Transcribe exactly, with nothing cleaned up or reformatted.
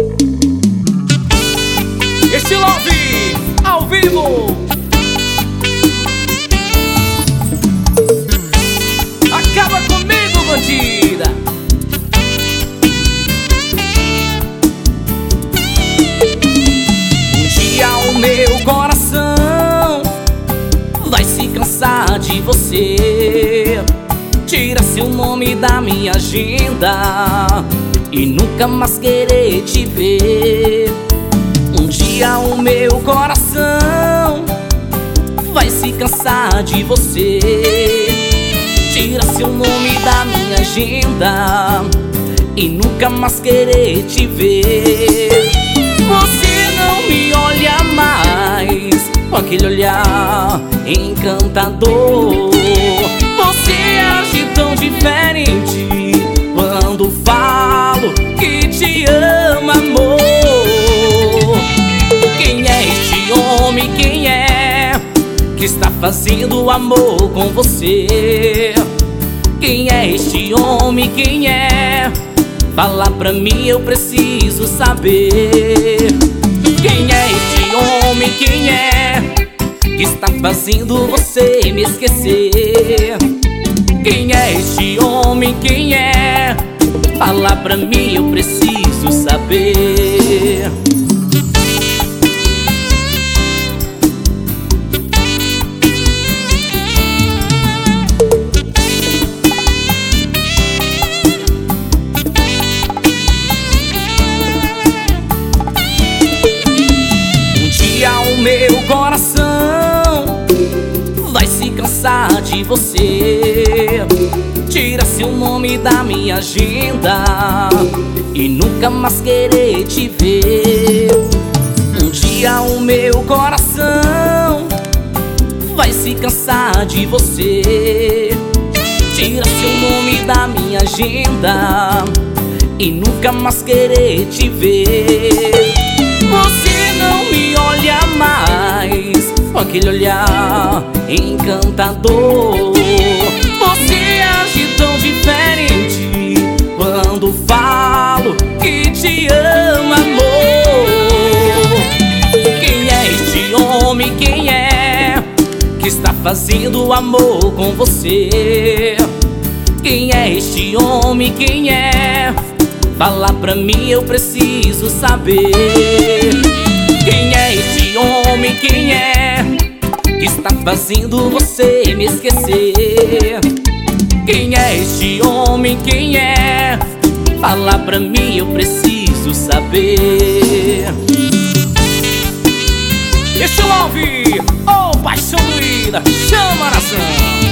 Este Love ao vivo. Acaba comigo, bandida. Um dia o meu coração vai se cansar de você. Tira seu nome da minha agenda e nunca mais querer te ver. Um dia o meu coração vai se cansar de você. Tira seu nome da minha agenda e nunca mais querer te ver. Você não me olha mais com aquele olhar encantador. Você age tão diferente quando falo que te amo, amor. Quem é este homem? Quem é que está fazendo amor com você? Quem é este homem? Quem é? Fala pra mim, eu preciso saber. Quem é este homem? Quem é que está fazendo você me esquecer? Quem é este homem? Quem é? Fala pra mim, eu preciso saber. Um dia o meu coração vai se cansar de você. Tira seu nome da minha agenda e nunca mais querer te ver. Um dia o meu coração vai se cansar de você. Tira seu nome da minha agenda e nunca mais querer te ver. Você não me olha mais com aquele olhar encantador. Você age tão diferente quando falo que te amo, amor. Quem é este homem? Quem é que está fazendo amor com você? Quem é este homem? Quem é? Fala pra mim, eu preciso saber. Quem é este homem? Quem é que está fazendo você me esquecer? Quem é este homem? Quem é? Fala pra mim, eu preciso saber. Este Love, oh paixão doída, chama a nação.